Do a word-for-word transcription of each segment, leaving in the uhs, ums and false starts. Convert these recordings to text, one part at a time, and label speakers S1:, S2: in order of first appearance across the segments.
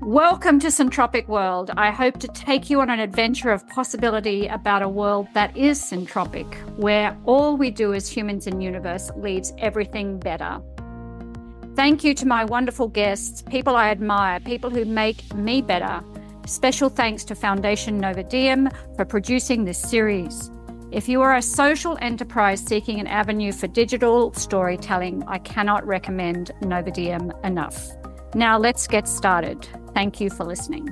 S1: Welcome to Syntropic World. I hope to take you on an adventure of possibility about a world that is syntropic, where all we do as humans in universe leaves everything better. Thank you to my wonderful guests, people I admire, people who make me better. Special thanks to Foundation Nova Diem for producing this series. If you are a social enterprise seeking an avenue for digital storytelling, I cannot recommend Nova Diem enough. Now let's get started. Thank you for listening.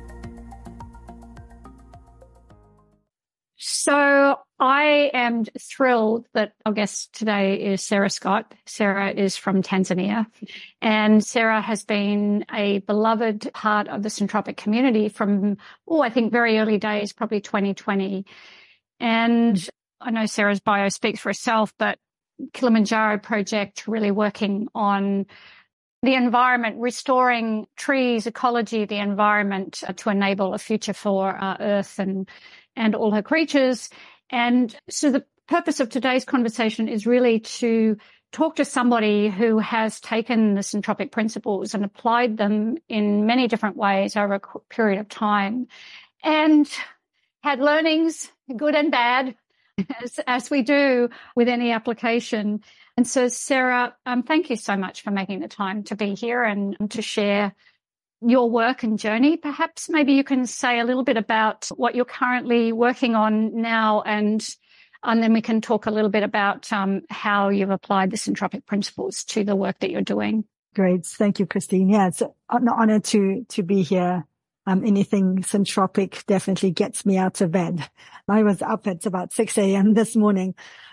S1: So I am thrilled that our guest today is Sarah Scott. Sarah is from Tanzania, and Sarah has been a beloved part of the Syntropic community from, oh, I think very early days, probably twenty twenty. And I know Sarah's bio speaks for itself, but Kilimanjaro project really working on the environment, restoring trees, ecology, the environment uh, to enable a future for uh, Earth and and all her creatures. And so the purpose of today's conversation is really to talk to somebody who has taken the syntropic principles and applied them in many different ways over a period of time and had learnings, good and bad, as, as we do with any application. And so, Sarah, um, thank you so much for making the time to be here and to share your work and journey. Perhaps maybe you can say a little bit about what you're currently working on now, and and then we can talk a little bit about um, how you've applied the syntropic principles to the work that you're doing.
S2: Great. Thank you, Christine. Yeah, it's an honor to to be here. Um, anything syntropic definitely gets me out of bed. I was up at about six a.m. this morning.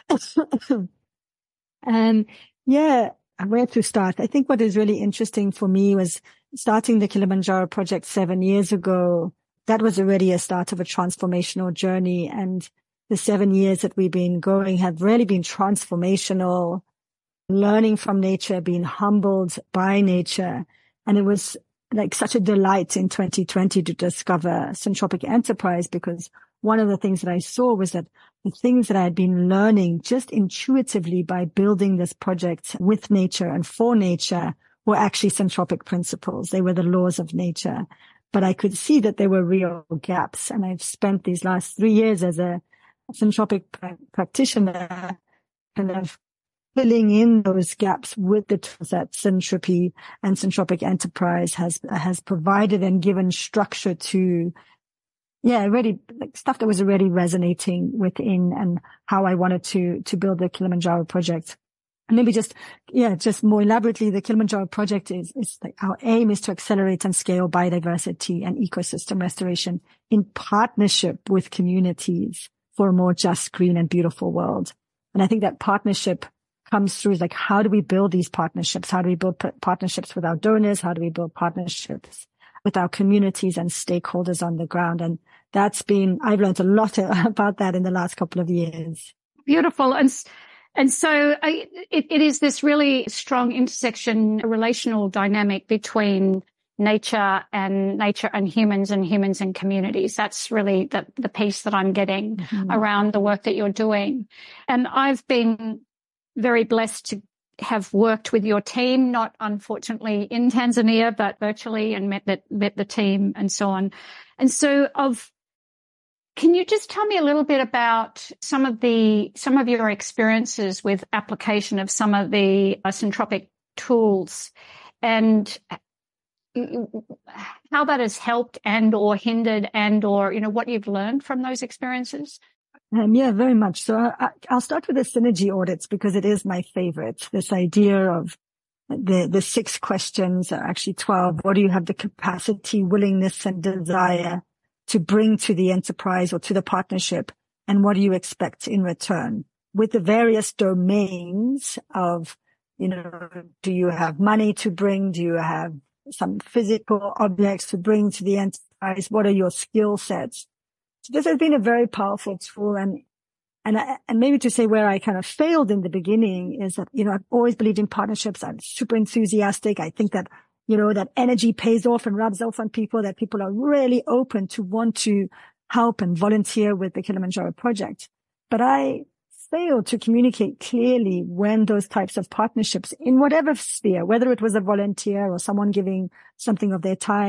S2: And yeah, where to start? I think what is really interesting for me was starting the Kilimanjaro project seven years ago. That was already a start of a transformational journey. And the seven years that we've been going have really been transformational, learning from nature, being humbled by nature. And it was like such a delight in twenty twenty to discover Syntropic Enterprise, because one of the things that I saw was that the things that I had been learning just intuitively by building this project with nature and for nature were actually syntropic principles. They were the laws of nature. But I could see that there were real gaps. And I've spent these last three years as a syntropic practitioner kind of filling in those gaps with the tools that Syntropy and Syntropic Enterprise has has provided and given structure to. Yeah, already like stuff that was already resonating within and how I wanted to to build the Kilimanjaro project. And maybe just, yeah, just more elaborately, the Kilimanjaro project is, is like our aim is to accelerate and scale biodiversity and ecosystem restoration in partnership with communities for a more just, green and beautiful world. And I think that partnership comes through like, how do we build these partnerships? How do we build p- partnerships with our donors? How do we build partnerships with our communities and stakeholders on the ground? And that's been, I've learned a lot about that in the last couple of years.
S1: Beautiful. And, and so I, it, it is this really strong intersection, a relational dynamic between nature and nature and humans and humans and communities. That's really the, the piece that I'm getting mm-hmm. around the work that you're doing. And I've been very blessed to have worked with your team, not unfortunately in Tanzania, but virtually, and met that, met the team and so on. And so of, can you just tell me a little bit about some of the, some of your experiences with application of some of the uh, syntropic tools and how that has helped and or hindered and or, you know, what you've learned from those experiences?
S2: Um, yeah, very much. So I, I'll start with the synergy audits because it is my favorite. This idea of the, the six questions are actually twelve. What do you have the capacity, willingness, and desire to bring to the enterprise or to the partnership? And what do you expect in return? With the various domains of, you know, do you have money to bring? Do you have some physical objects to bring to the enterprise? What are your skill sets? So this has been a very powerful tool. And, and, I, and maybe to say where I kind of failed in the beginning is that, you know, I've always believed in partnerships. I'm super enthusiastic. I think that, you know, that energy pays off and rubs off on people, that people are really open to want to help and volunteer with the Kilimanjaro project. But I failed to communicate clearly when those types of partnerships in whatever sphere, whether it was a volunteer or someone giving something of their time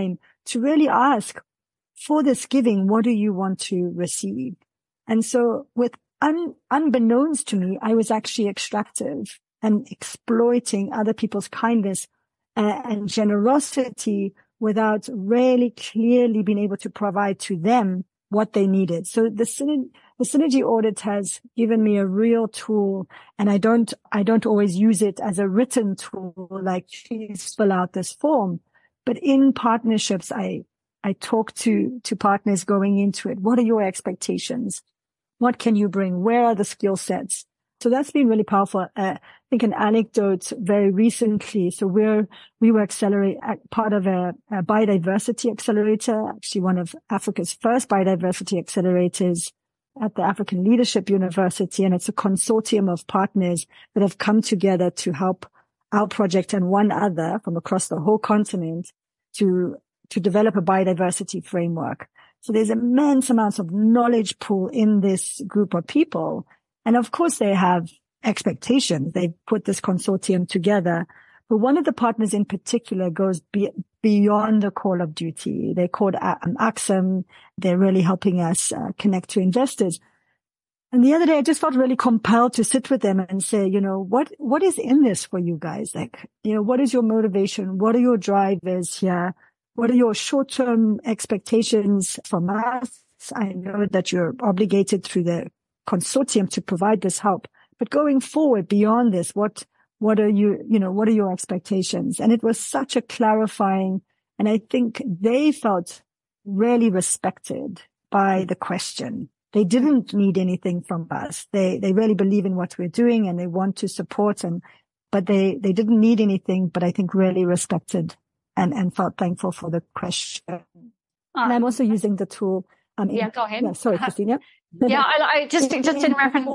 S2: to really ask, for this giving, what do you want to receive? And so with un, unbeknownst to me, I was actually extractive and exploiting other people's kindness uh, and generosity without really clearly being able to provide to them what they needed. So the synergy, the synergy audit has given me a real tool, and I don't, I don't always use it as a written tool, like please fill out this form. But in partnerships, I, I talk to, to partners going into it. What are your expectations? What can you bring? Where are the skill sets? So that's been really powerful. Uh, I think an anecdote very recently. So we're, we were accelerate, part of a, a biodiversity accelerator, actually one of Africa's first biodiversity accelerators at the African Leadership University. And it's a consortium of partners that have come together to help our project and one other from across the whole continent to, to develop a biodiversity framework. So there's immense amounts of knowledge pool in this group of people. And of course they have expectations. They put this consortium together. But one of the partners in particular goes be, beyond the call of duty. They're called um, Axum. They're really helping us uh, connect to investors. And the other day I just felt really compelled to sit with them and say, you know, what, what is in this for you guys? Like, you know, what is your motivation? What are your drivers here? What are your short-term expectations from us? I know that you're obligated through the consortium to provide this help, but going forward beyond this, what, what are you, you know, what are your expectations? And it was such a clarifying, and I think they felt really respected by the question. They didn't need anything from us. They, they really believe in what we're doing and they want to support, and, but they, they didn't need anything, but I think really respected and, and felt thankful for the question. Um, and I'm also using the tool. Um, in,
S1: yeah, go ahead.
S2: Yeah, sorry, Christina.
S1: Yeah, I, I just, just in reference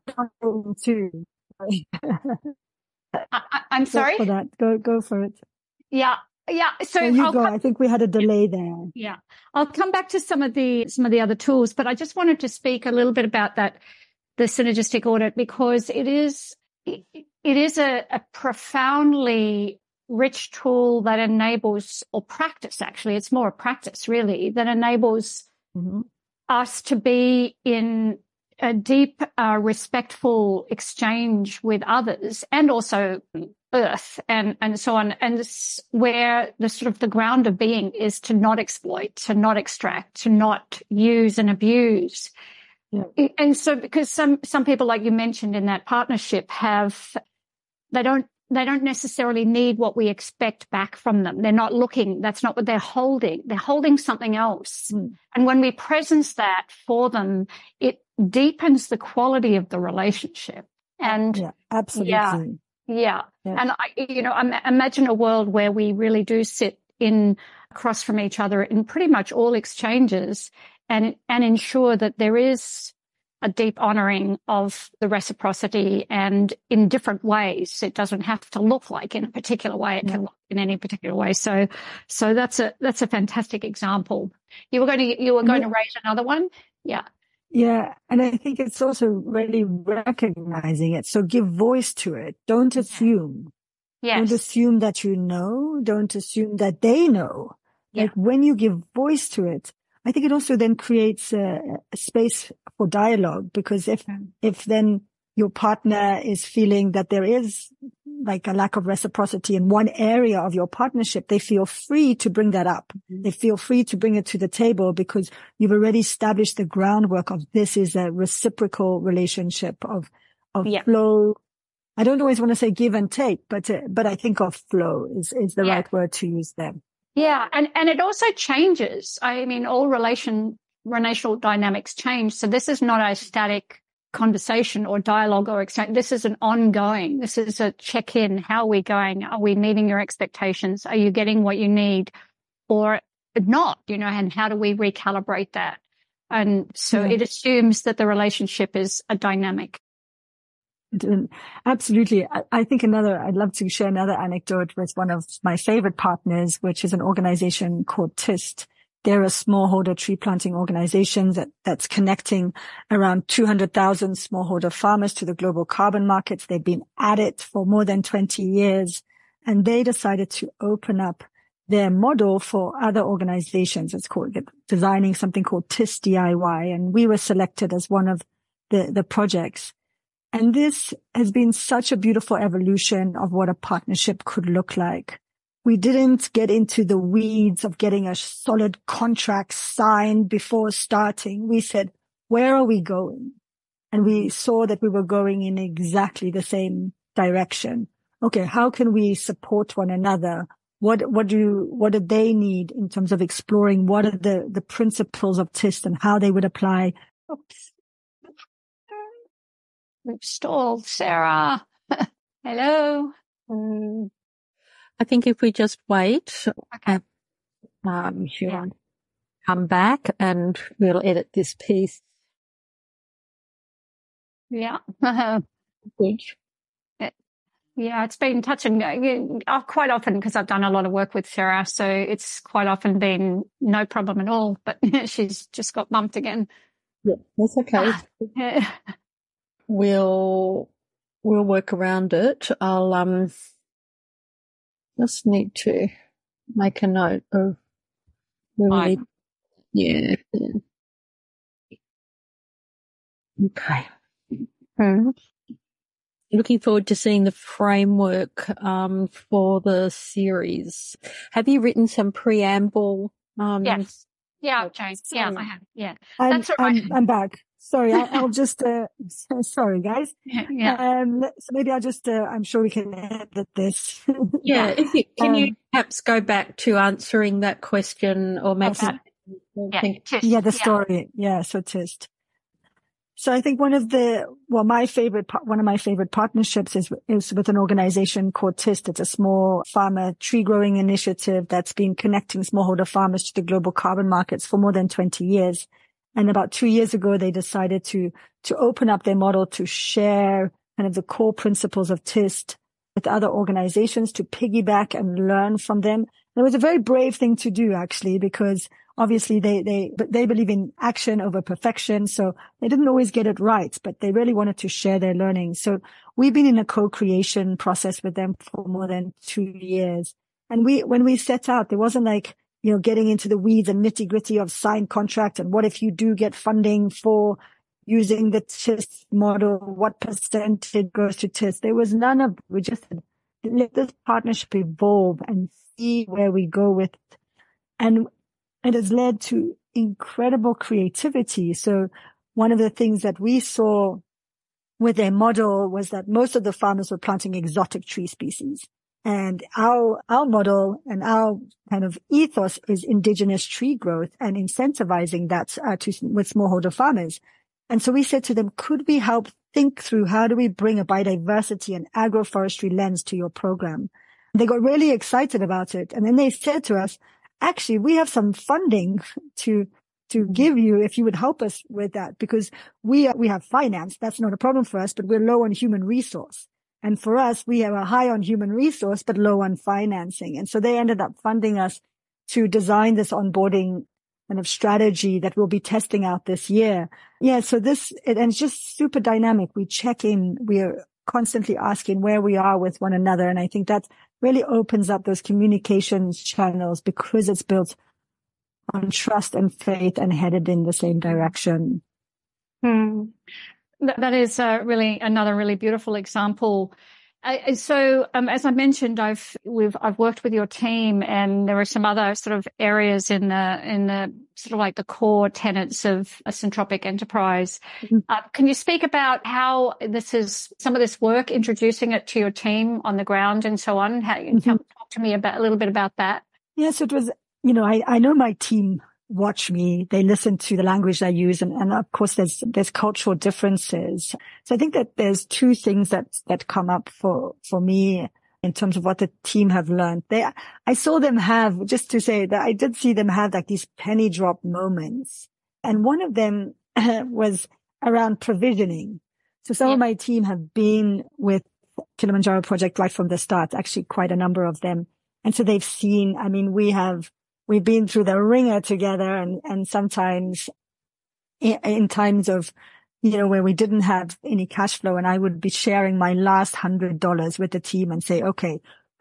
S2: to.
S1: I, I'm sorry.
S2: Go for that. Go, go for it.
S1: Yeah. Yeah. So
S2: there you
S1: I'll
S2: go.
S1: come,
S2: I think we had a delay there.
S1: Yeah. I'll come back to some of the, some of the other tools, but I just wanted to speak a little bit about that, the synergistic audit, because it is, it, it is a, a profoundly rich tool that enables, or practice actually, it's more a practice really, that enables mm-hmm. us to be in a deep, uh, respectful exchange with others and also Earth and, and so on. And this, where the sort of the ground of being is to not exploit, to not extract, to not use and abuse. Yeah. And so because some, some people, like you mentioned in that partnership, have, they don't, they don't necessarily need what we expect back from them. They're not looking, that's not what they're holding. They're holding something else. Mm. And when we presence that for them, it deepens the quality of the relationship. And
S2: yeah, absolutely.
S1: Yeah. Yeah. Yes. And I, you know, imagine a world where we really do sit in across from each other in pretty much all exchanges and, and ensure that there is a deep honoring of the reciprocity and in different ways. It doesn't have to look like in a particular way. It yeah. can look in any particular way. So, so that's a, that's a fantastic example. You were going to, you were going yeah. to raise another one. Yeah.
S2: Yeah. And I think it's also really recognizing it. So give voice to it. Don't assume.
S1: Yes.
S2: Don't assume that you know. Don't assume that they know. Yeah. Like when you give voice to it, I think it also then creates a, a space for dialogue, because if, mm. if then your partner is feeling that there is like a lack of reciprocity in one area of your partnership, they feel free to bring that up. Mm-hmm. They feel free to bring it to the table because you've already established the groundwork of this is a reciprocal relationship of, of yeah. flow. I don't always want to say give and take, but, uh, but I think of flow is, is the yeah. right word to use there.
S1: Yeah. And, and it also changes. I mean, all relation, relational dynamics change. So this is not a static conversation or dialogue or exchange. This is an ongoing. This is a check-in. How are we going? Are we meeting your expectations? Are you getting what you need or not? You know, and how do we recalibrate that? And so yeah. it assumes that the relationship is a dynamic.
S2: Absolutely. I, I think another, I'd love to share another anecdote with one of my favorite partners, which is an organization called TIST. They're a smallholder tree planting organization that, that's connecting around two hundred thousand smallholder farmers to the global carbon markets. They've been at it for more than twenty years, and they decided to open up their model for other organizations. It's called designing something called TIST D I Y. And we were selected as one of the, the projects. And this has been such a beautiful evolution of what a partnership could look like. We didn't get into the weeds of getting a solid contract signed before starting. We said, where are we going? And we saw that we were going in exactly the same direction. Okay, how can we support one another? What, what do, what do they need in terms of exploring what are the, the principles of TIST and how they would apply? Oops.
S1: We've stalled, Sarah. Hello. Um,
S3: I think if we just wait,
S1: okay.
S3: um, she'll yeah. come back and we'll edit this piece.
S1: Yeah. Good. Yeah, it's been touch and go uh, quite often because I've done a lot of work with Sarah, so it's quite often been no problem at all, but she's just got bumped again.
S3: Yeah, that's okay.
S1: Yeah.
S3: We'll, we'll work around it. I'll, um, just need to make a note of where we need. Yeah. yeah. Okay.
S1: Hmm.
S3: Looking forward to seeing the framework um, for the series. Have you written some preamble? Um,
S1: yes. Yeah, Jane. Yeah, I have. Yeah.
S2: I'm,
S1: That's all right.
S2: I'm, I'm back. Sorry, I, I'll just, uh, sorry guys.
S1: Yeah. yeah.
S2: Um, so maybe I'll just, uh, I'm sure we can edit this.
S3: yeah. If you, can
S2: um,
S3: you perhaps go back to answering that question or making
S1: okay. yeah,
S3: think,
S2: yeah, the story. Yeah. yeah so TIST. So I think one of the, well, my favorite, one of my favorite partnerships is, is with an organization called TIST. It's a small farmer tree growing initiative that's been connecting smallholder farmers to the global carbon markets for more than twenty years. And about two years ago, they decided to, to open up their model to share kind of the core principles of TIST with other organizations to piggyback and learn from them. And it was a very brave thing to do, actually, because obviously they, they, but they believe in action over perfection. So they didn't always get it right, but they really wanted to share their learning. So we've been in a co-creation process with them for more than two years. And we, when we set out, there wasn't like, you know, getting into the weeds and nitty gritty of signed contract. And what if you do get funding for using the TIST model? What percentage goes to TIST? There was none of, we just said, let this partnership evolve and see where we go with it. And it has led to incredible creativity. So one of the things that we saw with their model was that most of the farmers were planting exotic tree species. And our, our model and our kind of ethos is indigenous tree growth and incentivizing that uh, to, with smallholder farmers. And so we said to them, could we help think through how do we bring a biodiversity and agroforestry lens to your program? They got really excited about it. And then they said to us, actually, we have some funding to, to give you if you would help us with that, because we, we have finance. That's not a problem for us, but we're low on human resource. And for us, we have a high on human resource, but low on financing. And so they ended up funding us to design this onboarding kind of strategy that we'll be testing out this year. Yeah. So this, it, and it's just super dynamic. We check in. We're constantly asking where we are with one another. And I think that really opens up those communications channels because it's built on trust and faith and headed in the same direction.
S1: Hmm. That is uh, really another really beautiful example. Uh, so, um, as I mentioned, I've we've I've worked with your team, and there are some other sort of areas in the in the sort of like the core tenets of a Syntropic enterprise. Mm-hmm. Uh, can you speak about how this is some of this work, introducing it to your team on the ground, and so on? How, mm-hmm. Talk to me about a little bit about that.
S2: Yes, it was. You know, I I know my team watch me, they listen to the language I use, and, and of course there's, there's cultural differences. So I think that there's two things that, that come up for, for me in terms of what the team have learned. They, I saw them have, just to say that I did see them have like these penny drop moments. And one of them was around provisioning. So some yeah. of my team have been with Kilimanjaro project right from the start, actually quite a number of them. And so they've seen, I mean, we have, We've been through the ringer together, and, and sometimes in, in times of, you know, where we didn't have any cash flow, and I would be sharing my last hundred dollars with the team and say, okay,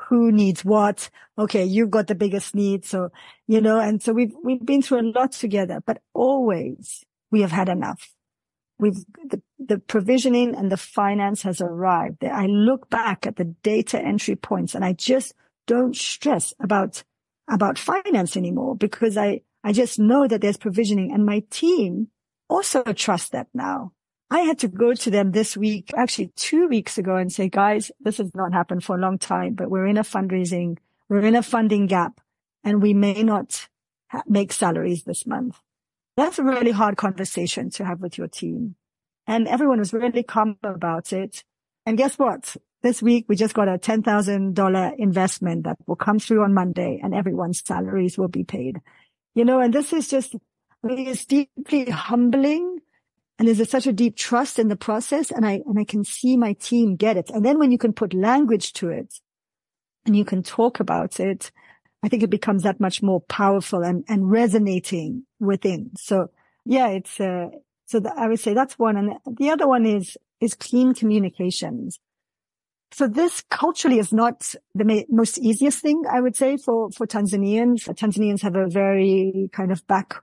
S2: who needs what. Okay, you've got the biggest need. So, you know, and so we've, we've been through a lot together, but always we have had enough. We've, the, the provisioning and the finance has arrived. I look back at the data entry points and I just don't stress about, about finance anymore because I, I just know that there's provisioning and my team also trust that now. I had to go to them this week, actually two weeks ago and say, guys, this has not happened for a long time, but we're in a fundraising, we're in a funding gap and we may not ha- make salaries this month. That's a really hard conversation to have with your team. And everyone was really calm about it. And guess what? This week, we just got a ten thousand dollars investment that will come through on Monday and everyone's salaries will be paid. You know, and this is just, I mean, it's deeply humbling. And there's a, such a deep trust in the process. And I, and I can see my team get it. And then when you can put language to it and you can talk about it, I think it becomes that much more powerful and, and resonating within. So yeah, it's, uh, so the, I would say that's one. And the other one is, is clean communications. So this culturally is not the ma- most easiest thing, I would say, for, for Tanzanians. Tanzanians have a very kind of back,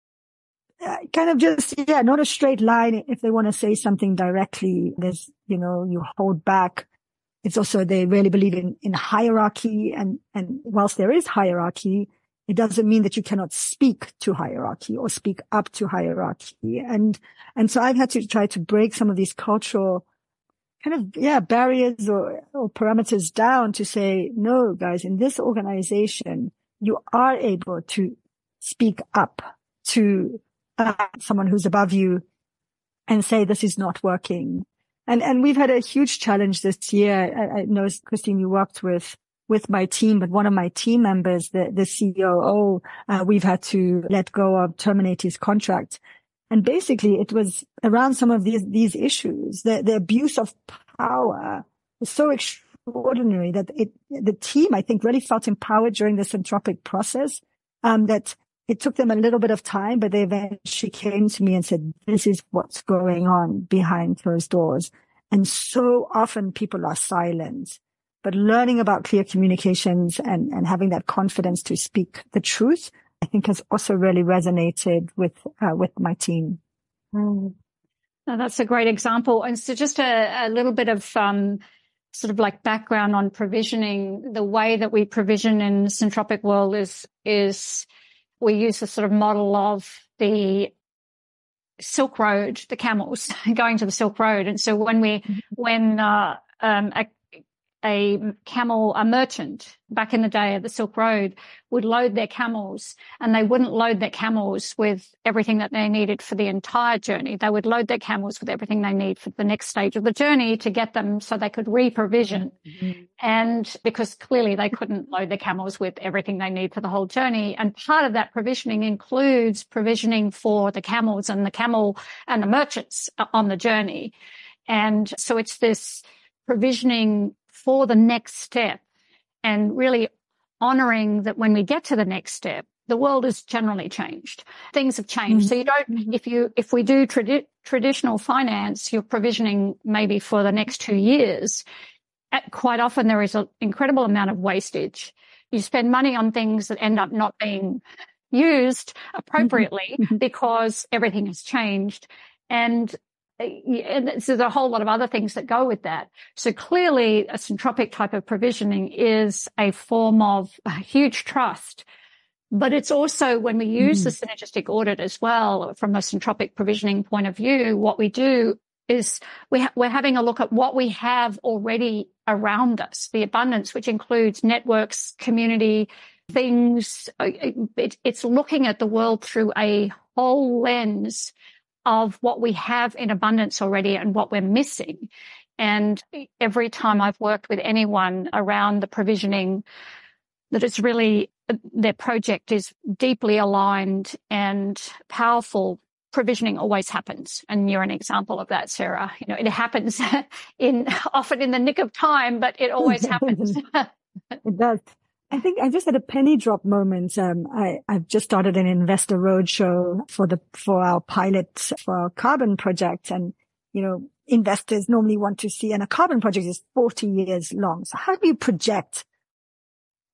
S2: uh, kind of just, yeah, not a straight line. If they want to say something directly, there's, you know, you hold back. It's also, they really believe in, in hierarchy. And, and whilst there is hierarchy, it doesn't mean that you cannot speak to hierarchy or speak up to hierarchy. And, and so I've had to try to break some of these cultural kind of, yeah, barriers or, or parameters down to say, no, guys, in this organization, you are able to speak up to uh, someone who's above you and say, this is not working. And, and we've had a huge challenge this year. I, I know, Christine, you worked with, with my team, but one of my team members, the, the C O O, uh, we've had to let go of, terminate his contract. And basically it was around some of these, these issues. The, the abuse of power was so extraordinary that it, the team, I think, really felt empowered during this Centropic process, um, that it took them a little bit of time, but they eventually came to me and said, this is what's going on behind closed doors. And so often people are silent, but learning about clear communications and, and having that confidence to speak the truth, I think has also really resonated with, uh, with my team.
S1: Mm. No, that's a great example. And so just a, a little bit of, um, sort of like background on provisioning. The way that we provision in the Centropic world is, is we use a sort of model of the Silk Road, the camels going to the Silk Road. And so when we, mm-hmm. when, uh, um, a, a camel, a merchant back in the day of the Silk Road would load their camels, and they wouldn't load their camels with everything that they needed for the entire journey. They would load their camels with everything they need for the next stage of the journey to get them so they could re-provision. Mm-hmm. And because clearly they couldn't load their camels with everything they need for the whole journey. And part of that provisioning includes provisioning for the camels and the camel and the merchants on the journey. And so it's this provisioning for the next step, and really honoring that when we get to the next step, the world has generally changed. Things have changed. Mm-hmm. So you don't, if you, if we do tradi- traditional finance, you're provisioning maybe for the next two years. At, quite often there is an incredible amount of wastage. You spend money on things that end up not being used appropriately mm-hmm. because everything has changed. And And so there's a whole lot of other things that go with that. So clearly a Centropic type of provisioning is a form of a huge trust. But it's also, when we use mm. the synergistic audit as well, from a Centropic provisioning point of view, what we do is we ha- we're having a look at what we have already around us, the abundance, which includes networks, community, things. It, it's looking at the world through a whole lens of what we have in abundance already and what we're missing. And every time I've worked with anyone around the provisioning, that it's really, their project is deeply aligned and powerful, provisioning always happens. And you're an example of that, Sarah. You know, it happens in often in the nick of time, but it always happens.
S2: It does. I think I just had a penny drop moment. Um, I, I've just started an investor roadshow for the, for our pilot, for our carbon project. And, you know, investors normally want to see, and a carbon project is forty years long. So how do you project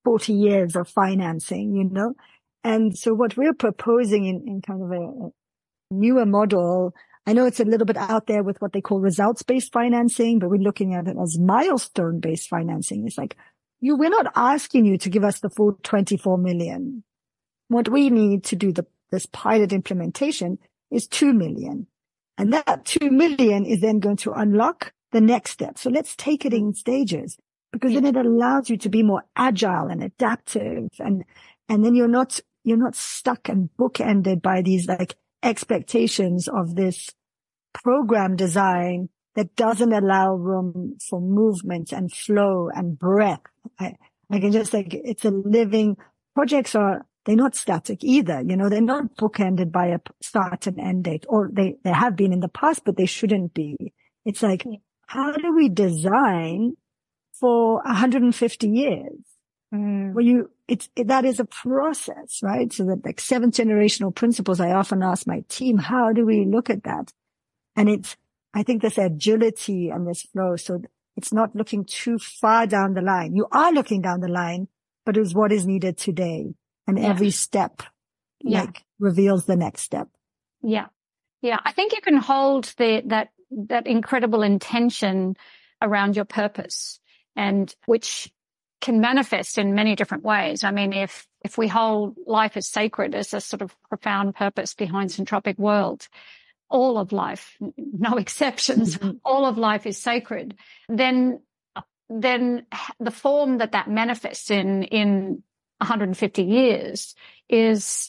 S2: forty years of financing, you know? And so what we're proposing in, in kind of a, a newer model, I know it's a little bit out there with what they call results-based financing, but we're looking at it as milestone-based financing. It's like, you, we're not asking you to give us the full twenty-four million. What we need to do the, this pilot implementation is two million. And that two million is then going to unlock the next step. So let's take it in stages, because then it allows you to be more agile and adaptive. And, and then you're not, you're not stuck and bookended by these like expectations of this program design that doesn't allow room for movement and flow and breath. I, I can just like, it's a living, projects are, they're not static either. You know, they're not bookended by a start and end date, or they, they have been in the past, but they shouldn't be. It's like, how do we design for one hundred fifty years? Mm. Well, you, it's, it, that is a process, right? So that like seventh generational principles, I often ask my team, how do we look at that? And it's, I think this agility and this flow. So it's not looking too far down the line. You are looking down the line, but it's what is needed today. And yeah. every step
S1: yeah.
S2: like reveals the next step.
S1: Yeah. Yeah. I think you can hold the, that, that incredible intention around your purpose, and which can manifest in many different ways. I mean, if, if we hold life as sacred as a sort of profound purpose behind Centropic World, all of life, no exceptions, mm-hmm. all of life is sacred, then, then the form that that manifests in, in one hundred fifty years is,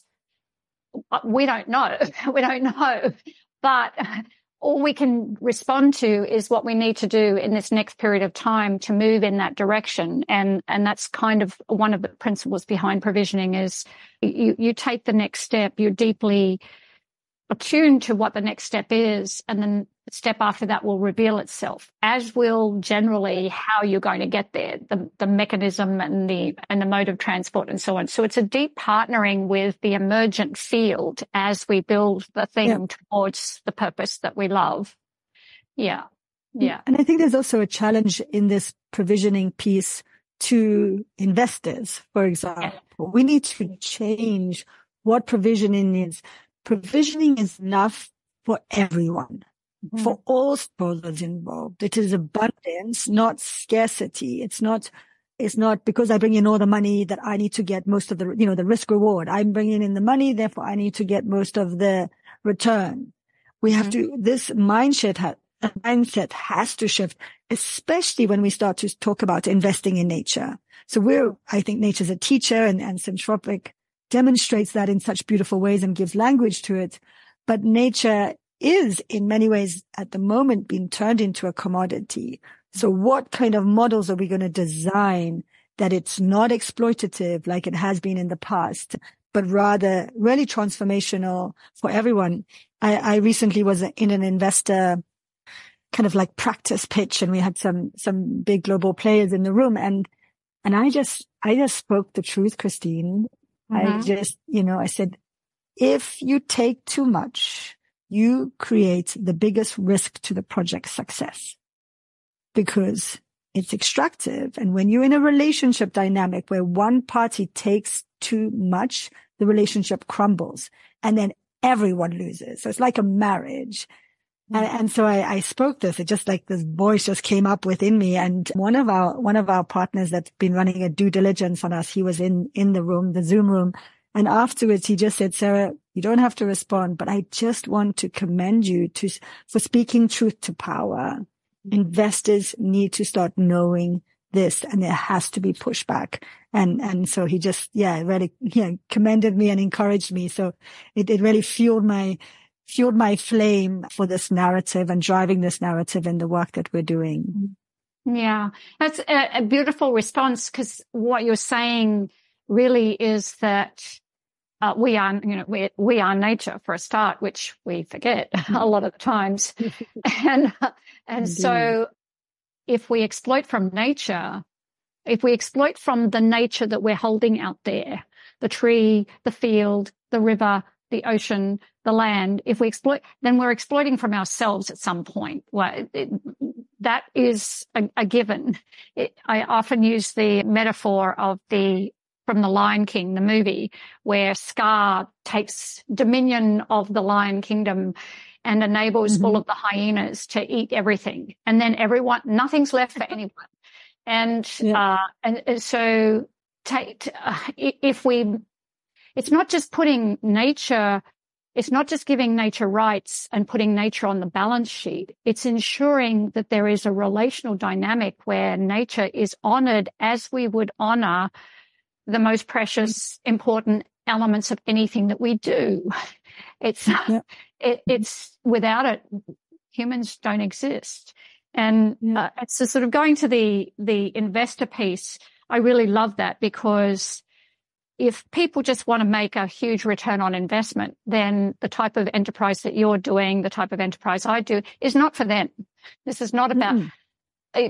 S1: we don't know. We don't know. But all we can respond to is what we need to do in this next period of time to move in that direction. And, and that's kind of one of the principles behind provisioning is you, you take the next step, you're deeply attuned to what the next step is, and then the step after that will reveal itself, as will generally how you're going to get there, the, the mechanism and the, and the mode of transport and so on. So it's a deep partnering with the emergent field as we build the thing yeah. towards the purpose that we love. Yeah. Yeah.
S2: And I think there's also a challenge in this provisioning piece to investors, for example. Yeah. We need to change what provisioning is. Provisioning is enough for everyone, mm-hmm. for all stakeholders involved. It is abundance, not scarcity. It's not, it's not because I bring in all the money that I need to get most of the, you know, the risk reward. I'm bringing in the money, therefore I need to get most of the return. We have mm-hmm. to, this mindset, ha, mindset has to shift, especially when we start to talk about investing in nature. So we're, I think nature's a teacher, and, and Centropic demonstrates that in such beautiful ways and gives language to it. But nature is in many ways at the moment being turned into a commodity. So what kind of models are we going to design that it's not exploitative like it has been in the past, but rather really transformational for everyone? I, I recently was in an investor kind of like practice pitch, and we had some, some big global players in the room. And, and I just, I just spoke the truth, Christine. Mm-hmm. I just, you know, I said, if you take too much, you create the biggest risk to the project's success, because it's extractive. And when you're in a relationship dynamic where one party takes too much, the relationship crumbles and then everyone loses. So it's like a marriage. Mm-hmm. And, and so I, I spoke this, it just like this voice just came up within me. And one of our, one of our partners that's been running a due diligence on us, he was in, in the room, the Zoom room. And afterwards he just said, Sarah, you don't have to respond, but I just want to commend you to, for speaking truth to power. Mm-hmm. Investors need to start knowing this, and there has to be pushback. And, and so he just, yeah, really, yeah, commended me and encouraged me. So it, it really fueled my, fueled my flame for this narrative and driving this narrative in the work that we're doing.
S1: Yeah, that's a, a beautiful response, because what you're saying really is that uh, we are, you know, we, we are nature for a start, which we forget a lot of the times. and, and so if we exploit from nature, if we exploit from the nature that we're holding out there, the tree, the field, the river, the ocean, the land, if we exploit, then we're exploiting from ourselves at some point. Well, it, that is a, a given. It, I often use the metaphor of the, from The Lion King, the movie, where Scar takes dominion of the Lion Kingdom and enables mm-hmm. all of the hyenas to eat everything. And then everyone, nothing's left for anyone. And, yeah. uh, and so take, uh, if we, it's not just putting nature, it's not just giving nature rights and putting nature on the balance sheet. It's ensuring that there is a relational dynamic where nature is honored as we would honor the most precious, important elements of anything that we do. It's, yeah. it, it's without it, humans don't exist. And yeah. uh, it's a sort of going to the, the investor piece. I really love that, because if people just want to make a huge return on investment, then the type of enterprise that you're doing, the type of enterprise I do, is not for them. This is not about mm. it,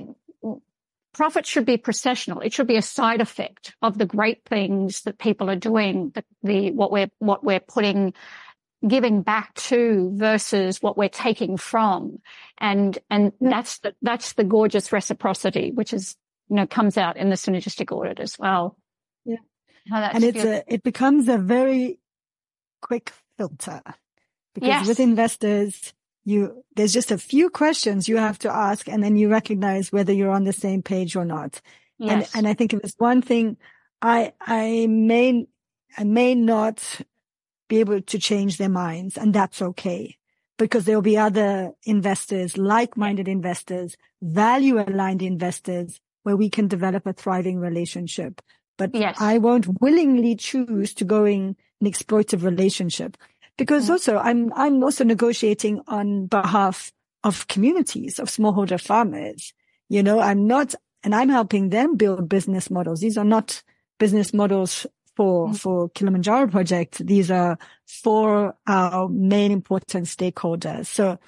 S1: profit should be processional. It should be a side effect of the great things that people are doing, the, the what we're what we're putting, giving back to versus what we're taking from, and and yeah. that's the that's the gorgeous reciprocity, which is you know comes out in the synergistic audit as well.
S2: Yeah. And it's a, it becomes a very quick filter, because yes. with investors, you, there's just a few questions you have to ask, and then you recognize whether you're on the same page or not. Yes. And, and I think if it's one thing, I, I may, I may not be able to change their minds, and that's okay, because there'll be other investors, like-minded investors, value-aligned investors, where we can develop a thriving relationship. But yes. I won't willingly choose to go in an exploitive relationship, because mm-hmm. also I'm, I'm also negotiating on behalf of communities, of smallholder farmers. You know, I'm not, and I'm helping them build business models. These are not business models for, mm-hmm. for Kilimanjaro Project. These are for our main important stakeholders. So,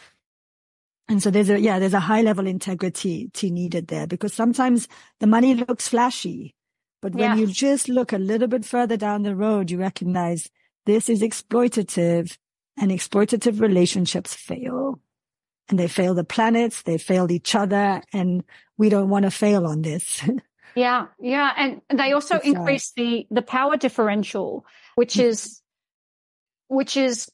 S2: and so there's a, yeah, there's a high level integrity needed there, because sometimes the money looks flashy. But when yeah. you just look a little bit further down the road, you recognize this is exploitative, and exploitative relationships fail. And they fail the planets, they fail each other, and we don't want to fail on this.
S1: yeah, yeah. And they also it's, increase uh, the, the power differential, which is, which is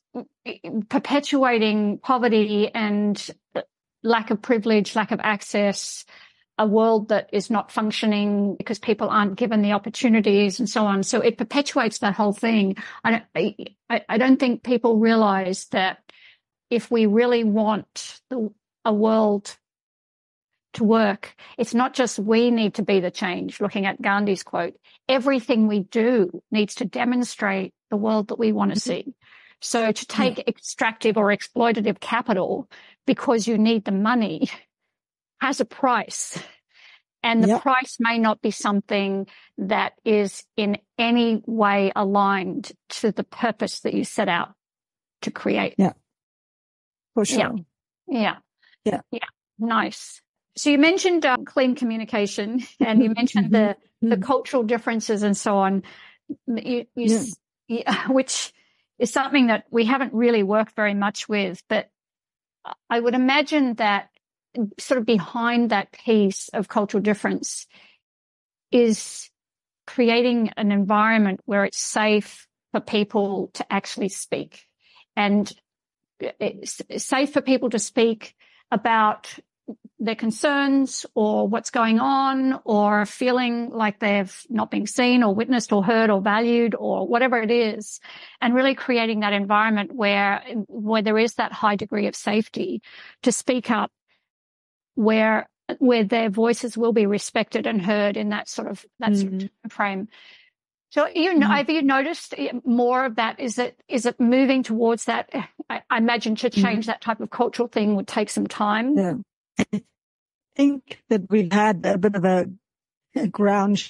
S1: perpetuating poverty and lack of privilege, lack of access, a world that is not functioning because people aren't given the opportunities and so on. So it perpetuates that whole thing. I don't, I, I don't think people realize that if we really want the, a world to work, it's not just we need to be the change, looking at Gandhi's quote. Everything we do needs to demonstrate the world that we want to see. So to take yeah. extractive or exploitative capital because you need the money has a price, and the yep. price may not be something that is in any way aligned to the purpose that you set out to create.
S2: Yeah, for sure.
S1: Yeah, yeah,
S2: yeah.
S1: yeah. Nice. So you mentioned uh, clean communication, and you mentioned the the cultural differences and so on. You, you, yeah. Yeah, which is something that we haven't really worked very much with, but I would imagine that sort of behind that piece of cultural difference is creating an environment where it's safe for people to actually speak, and it's safe for people to speak about their concerns or what's going on, or feeling like they've not been seen or witnessed or heard or valued or whatever it is, and really creating that environment where, where there is that high degree of safety to speak up, where where their voices will be respected and heard in that sort of that mm-hmm. sort of frame. So you know, mm-hmm. have you noticed more of that? Is it is it moving towards that? I, I imagine to change mm-hmm. that type of cultural thing would take some time.
S2: Yeah. I think that we've had a bit of a, a ground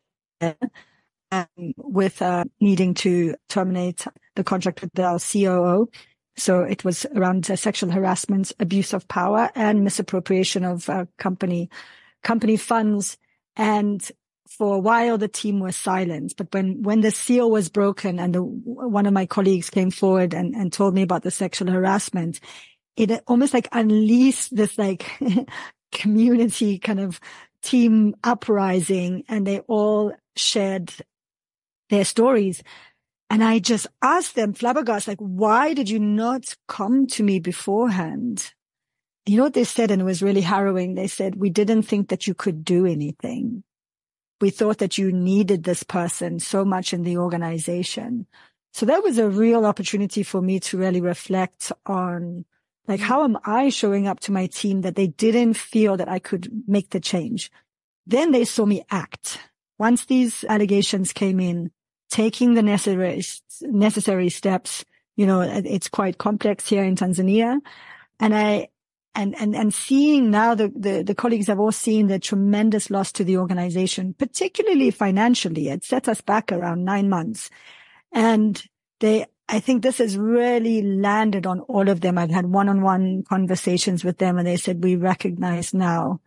S2: um, with uh, needing to terminate the contract with our C O O. So it was around uh, sexual harassment, abuse of power, and misappropriation of uh, company company funds. And for a while, the team was silent. But when, when the seal was broken and the, one of my colleagues came forward and, and told me about the sexual harassment, it almost like unleashed this like community kind of team uprising, and they all shared their stories. And I just asked them, flabbergasted, like, why did you not come to me beforehand? You know what they said? And it was really harrowing. They said, we didn't think that you could do anything. We thought that you needed this person so much in the organization. So that was a real opportunity for me to really reflect on, like, how am I showing up to my team that they didn't feel that I could make the change? Then they saw me act. Once these allegations came in, taking the necessary, necessary steps, you know, it's quite complex here in Tanzania. And I, and, and, and seeing now the, the, the colleagues have all seen the tremendous loss to the organization, particularly financially. It set us back around nine months. And they, I think this has really landed on all of them. I've had one-on-one conversations with them, and they said, we recognize now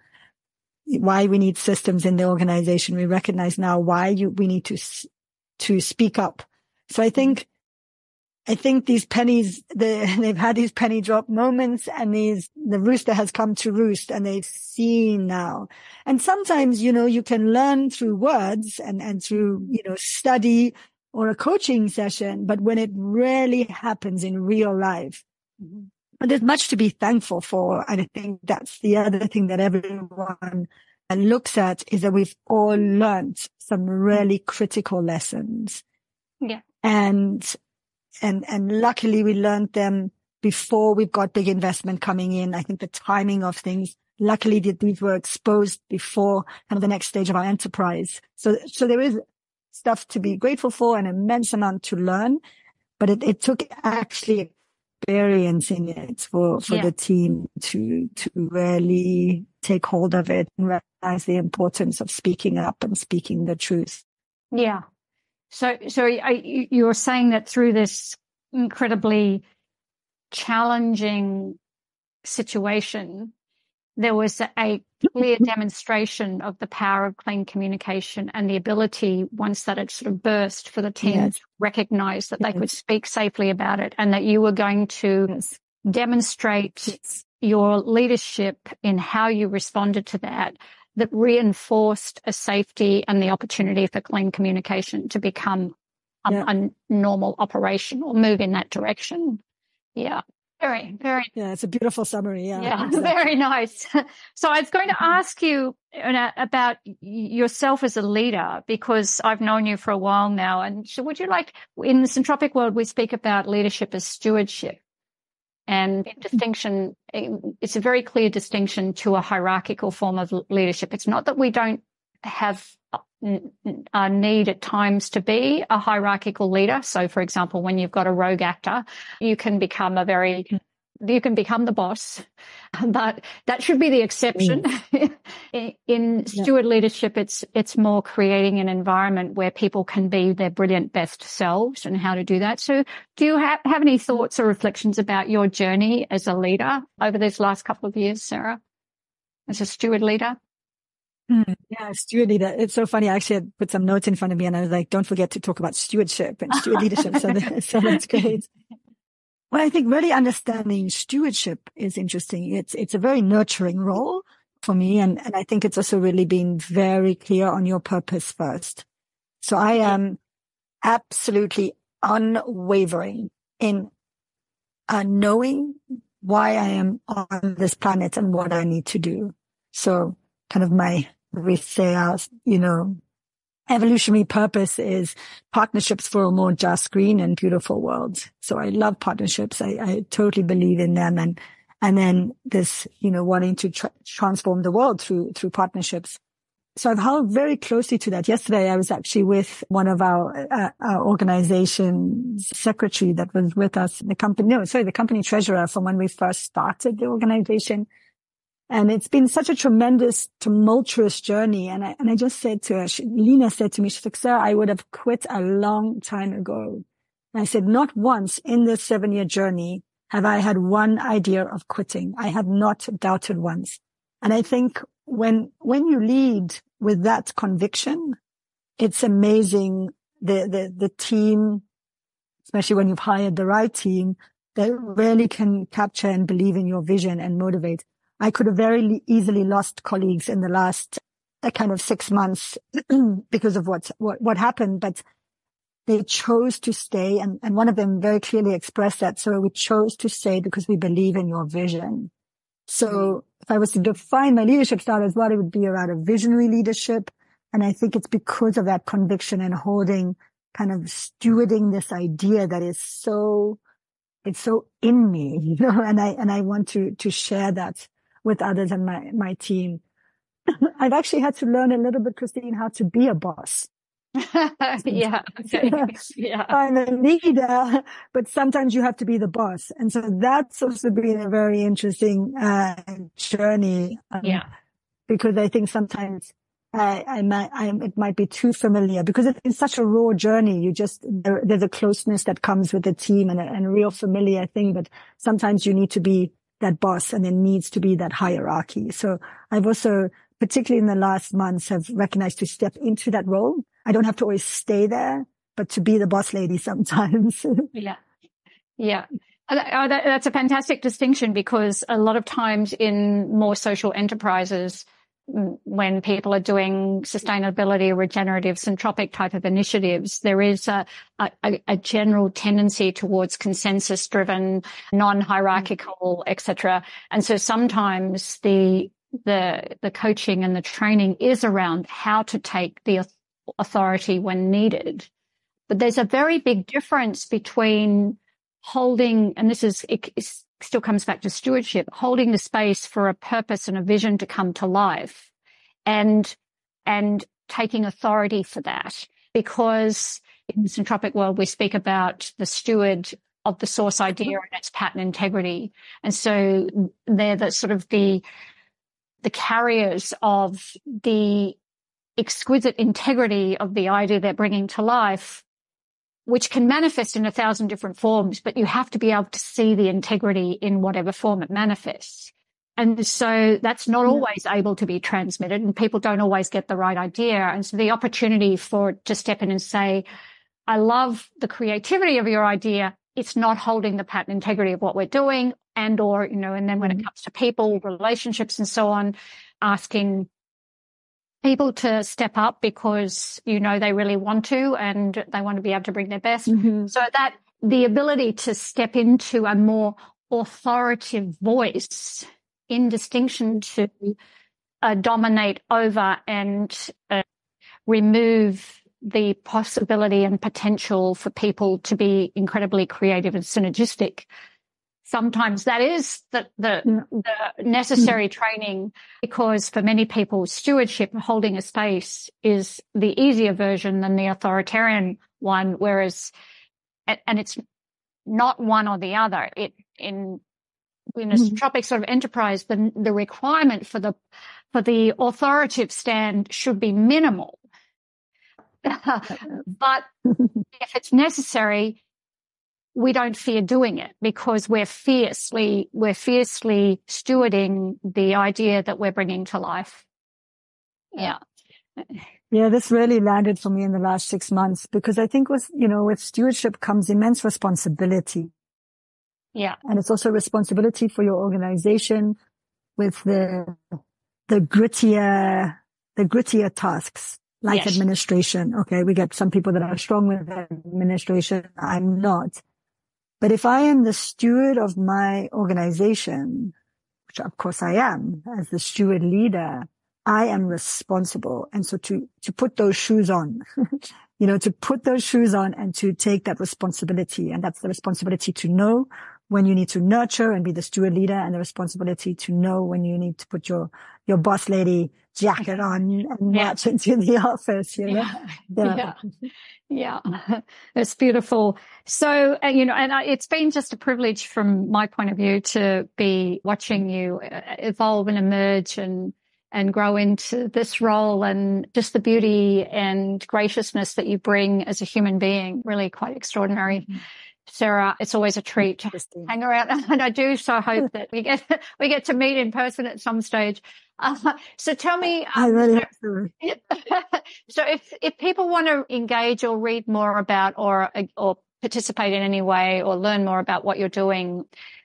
S2: why we need systems in the organization. We recognize now why you, we need to to speak up. So I think, I think these pennies, the, they've had these penny drop moments, and these, the rooster has come to roost, and they've seen now. And sometimes, you know, you can learn through words and, and through, you know, study or a coaching session, but when it really happens in real life, mm-hmm. But there's much to be thankful for. And I think that's the other thing that everyone looks at, is that we've all learned some really critical lessons.
S1: Yeah. And,
S2: and, and luckily we learned them before we've got big investment coming in. I think the timing of things, luckily these were exposed before kind of the next stage of our enterprise. So, so there is stuff to be grateful for, an immense amount to learn, but it, it took actually experience in it for, for yeah. the team to, to really take hold of it and recognize the importance of speaking up and speaking the truth.
S1: Yeah. So, so I, you're saying that through this incredibly challenging situation, there was a clear demonstration of the power of clean communication and the ability, once that had sort of burst, for the team yes. to recognize that yes. they could speak safely about it, and that you were going to yes. demonstrate yes. your leadership in how you responded to that, that reinforced a safety and the opportunity for clean communication to become a, yeah. a normal operation or move in that direction. Yeah. Very, very.
S2: Yeah, it's a beautiful summary. Yeah,
S1: yeah, exactly. Very nice. So I was going to ask you about yourself as a leader, because I've known you for a while now. And so would you like, in the Centropic world, we speak about leadership as stewardship. And in distinction, it's a very clear distinction to a hierarchical form of leadership. It's not that we don't have a need at times to be a hierarchical leader. So, for example, when you've got a rogue actor, you can become a very, you can become the boss, but that should be the exception. Mm. in in yeah. steward leadership, it's, it's more creating an environment where people can be their brilliant best selves, and how to do that. So do you have, have any thoughts or reflections about your journey as a leader over these last couple of years, Sarah, as a steward leader?
S2: Mm, yeah, steward leader. It's so funny. I actually had put some notes in front of me, and I was like, don't forget to talk about stewardship and steward leadership. So, that, so that's great. Well, I think really understanding stewardship is interesting. It's, it's a very nurturing role for me. And, and I think it's also really being very clear on your purpose first. So I am absolutely unwavering in uh, knowing why I am on this planet and what I need to do. So kind of my, we say, our, you know, evolutionary purpose is partnerships for a more just, green, and beautiful world. So I love partnerships. I, I totally believe in them. And, and then this, you know, wanting to tra- transform the world through, through partnerships. So I've held very closely to that. Yesterday, I was actually with one of our, uh, our organization's secretary that was with us, the company, no, sorry, the company treasurer from when we first started the organization. And it's been such a tremendous, tumultuous journey. And I, and I just said to her, she, Lena said to me, she's like, Sarah, I would have quit a long time ago. And I said, not once in this seven year journey have I had one idea of quitting. I have not doubted once. And I think when, when you lead with that conviction, it's amazing. The, the, the team, especially when you've hired the right team, that really can capture and believe in your vision and motivate. I could have very easily lost colleagues in the last uh, kind of six months because of what, what, what happened, but they chose to stay. And, and one of them very clearly expressed that. So we chose to stay because we believe in your vision. So mm-hmm. if I was to define my leadership style as well, it would be around a visionary leadership. And I think it's because of that conviction and holding, kind of stewarding this idea that is so, it's so in me, you know, and I, and I want to, to share that with others and my, my team. I've actually had to learn a little bit, Christine, how to be a boss.
S1: yeah. Okay. Yeah.
S2: I'm a leader, but sometimes you have to be the boss. And so that's also been a very interesting, uh, journey. Um,
S1: yeah.
S2: Because I think sometimes I, I might, I, it might be too familiar because it's such a raw journey. You just, there, there's a closeness that comes with the team and a, and a real familiar thing, but sometimes you need to be that boss and there needs to be that hierarchy. So I've also, particularly in the last months, have recognized to step into that role. I don't have to always stay there, but to be the boss lady sometimes.
S1: yeah. Yeah. Oh, that, that's a fantastic distinction because a lot of times in more social enterprises, when people are doing sustainability, regenerative, syntropic type of initiatives, there is a, a, a general tendency towards consensus-driven, non-hierarchical, et cetera. And so sometimes the the the coaching and the training is around how to take the authority when needed. But there's a very big difference between holding, and this is it, it still comes back to stewardship, holding the space for a purpose and a vision to come to life, and and taking authority for that. Because in the syntropic world, we speak about the steward of the source idea and its pattern integrity, and so they're the sort of the the carriers of the exquisite integrity of the idea they're bringing to life, which can manifest in a thousand different forms, but you have to be able to see the integrity in whatever form it manifests. And so that's not always able to be transmitted, and people don't always get the right idea. And so the opportunity for to step in and say, I love the creativity of your idea. It's not holding the pattern integrity of what we're doing, and or, you know, and then when it comes to people, relationships and so on, asking people to step up because, you know, they really want to and they want to be able to bring their best. Mm-hmm. So that the ability to step into a more authoritative voice in distinction to uh, dominate over and uh, remove the possibility and potential for people to be incredibly creative and synergistic. Sometimes that is the, the, the necessary training, because for many people, stewardship, holding a space, is the easier version than the authoritarian one, whereas, and it's not one or the other. It, in, in a syntropic sort of enterprise, the, the requirement for the, for the authoritative stand should be minimal. But if it's necessary, we don't fear doing it because we're fiercely, we're fiercely stewarding the idea that we're bringing to life. Yeah.
S2: Yeah, this really landed for me in the last six months because I think with, you know, with stewardship comes immense responsibility.
S1: Yeah.
S2: And it's also responsibility for your organization with the, the grittier, the grittier tasks. Like yes. Administration. Okay. We get some people that are strong with administration. I'm not. But if I am the steward of my organization, which of course I am as the steward leader, I am responsible. And so to, to put those shoes on, you know, to put those shoes on and to take that responsibility. And that's the responsibility to know when you need to nurture and be the steward leader, and the responsibility to know when you need to put your, your boss lady jacket on and march yeah. into the office, you know?
S1: Yeah. Yeah. yeah. It's beautiful. So, uh, you know, and I, it's been just a privilege from my point of view to be watching you evolve and emerge and, and grow into this role, and just the beauty and graciousness that you bring as a human being, really quite extraordinary. Mm-hmm. Sarah, it's always a treat to hang around, and I do so hope that we get we get to meet in person at some stage. Uh, so tell me, um,
S2: I really hope so.
S1: So if if people want to engage or read more about or or participate in any way or learn more about what you're doing,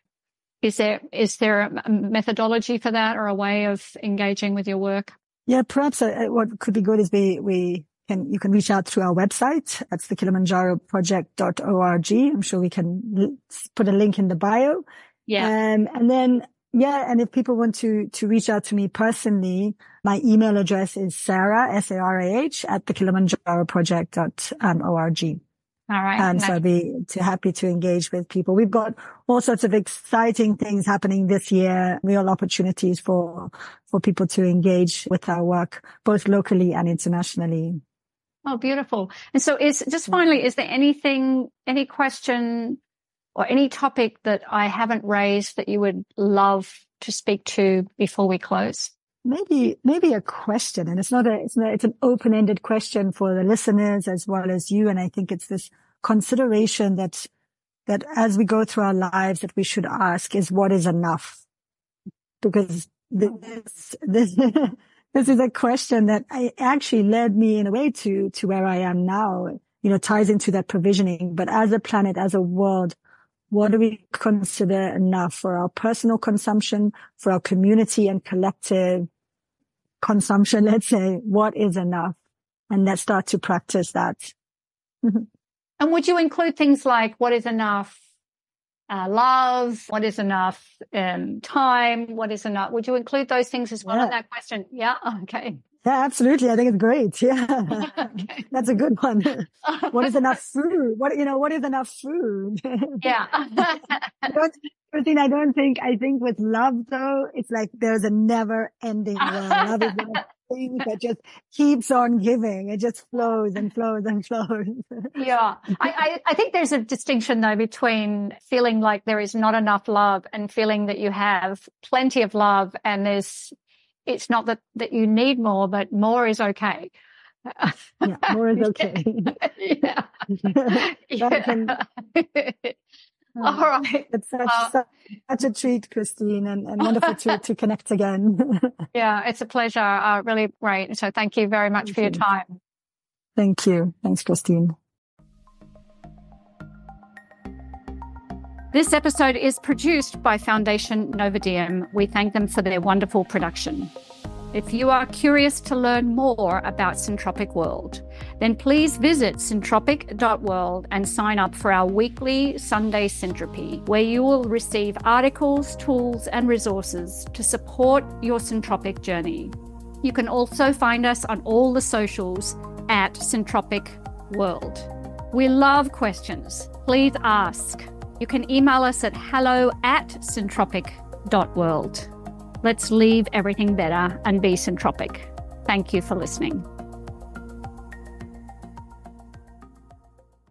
S1: is there is there a methodology for that or a way of engaging with your work?
S2: Yeah, perhaps uh, what could be good is we we. Can, you can reach out through our website. That's the Kilimanjaro project dot org. I'm sure we can l- put a link in the bio.
S1: Yeah.
S2: Um, and then, yeah, and if people want to, to reach out to me personally, my email address is Sarah, S A R A H, at the Kilimanjaro project dot org.
S1: All right.
S2: And
S1: nice.
S2: so I'd be too happy to engage with people. We've got all sorts of exciting things happening this year, real opportunities for, for people to engage with our work, both locally and internationally.
S1: Oh, beautiful. And so is just finally, is there anything, any question or any topic that I haven't raised that you would love to speak to before we close?
S2: Maybe, maybe a question. And it's not a, it's not, it's an open-ended question for the listeners as well as you. And I think it's this consideration that, that as we go through our lives that we should ask is what is enough? Because this, this, This is a question that I actually led me in a way to, to where I am now, you know, ties into that provisioning. But as a planet, as a world, what do we consider enough for our personal consumption, for our community and collective consumption? Let's say, what is enough? And let's start to practice that.
S1: And would you include things like what is enough? Uh, love, what is enough um, time, what is enough? Would you include those things as well
S2: yeah.
S1: in that question? Yeah, okay.
S2: Yeah, absolutely. I think it's great. Yeah,
S1: okay.
S2: That's a good one. What is enough food? What, you know, what is enough food?
S1: Yeah.
S2: I don't, Christine, I don't think, I think with love though, it's like there's a never ending well. Love is one of the things that just keeps on giving. It just flows and flows and flows.
S1: Yeah. I, I, I think there's a distinction though between feeling like there is not enough love and feeling that you have plenty of love and there's, it's not that, that you need more, but more is okay.
S2: Yeah, more is okay.
S1: yeah.
S2: yeah.
S1: All right.
S2: It's such,
S1: uh,
S2: such, such a treat, Christine, and, and wonderful to, to connect again.
S1: Yeah, it's a pleasure. Uh, really great. So thank you very much
S2: thank
S1: for
S2: you.
S1: your time.
S2: Thank you. Thanks, Christine.
S1: This episode is produced by Foundation Novadiem. We thank them for their wonderful production. If you are curious to learn more about Syntropic World, then please visit syntropic dot world and sign up for our weekly Sunday Syntropy, where you will receive articles, tools, and resources to support your syntropic journey. You can also find us on all the socials at Syntropic World. We love questions. Please ask. You can email us at hello at syntropic dot world. Let's leave everything better and be syntropic. Thank you for listening.